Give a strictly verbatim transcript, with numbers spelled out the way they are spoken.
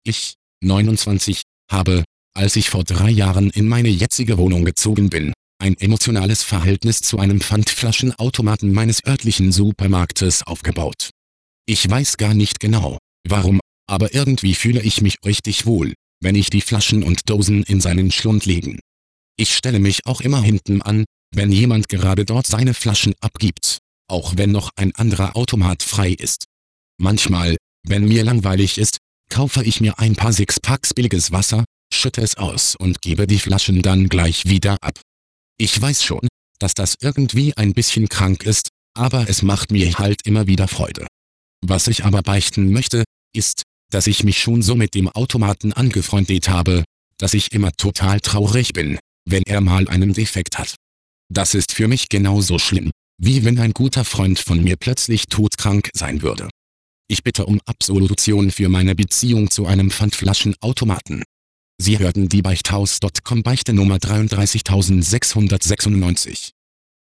Ich, neunundzwanzig, habe, als ich vor drei Jahren in meine jetzige Wohnung gezogen bin, ein emotionales Verhältnis zu einem Pfandflaschenautomaten meines örtlichen Supermarktes aufgebaut. Ich weiß gar nicht genau, warum, aber irgendwie fühle ich mich richtig wohl, wenn ich die Flaschen und Dosen in seinen Schlund legen. Ich stelle mich auch immer hinten an, wenn jemand gerade dort seine Flaschen abgibt, auch wenn noch ein anderer Automat frei ist. Manchmal, wenn mir langweilig ist, kaufe ich mir ein paar Sixpacks billiges Wasser, schütte es aus und gebe die Flaschen dann gleich wieder ab. Ich weiß schon, dass das irgendwie ein bisschen krank ist, aber es macht mir halt immer wieder Freude. Was ich aber beichten möchte, ist, dass ich mich schon so mit dem Automaten angefreundet habe, dass ich immer total traurig bin, wenn er mal einen Defekt hat. Das ist für mich genauso schlimm, wie wenn ein guter Freund von mir plötzlich todkrank sein würde. Ich bitte um Absolution für meine Beziehung zu einem Pfandflaschenautomaten. Sie hörten die Beichthaus Punkt com Beichte Nummer dreiunddreißigtausendsechshundertsechsundneunzig.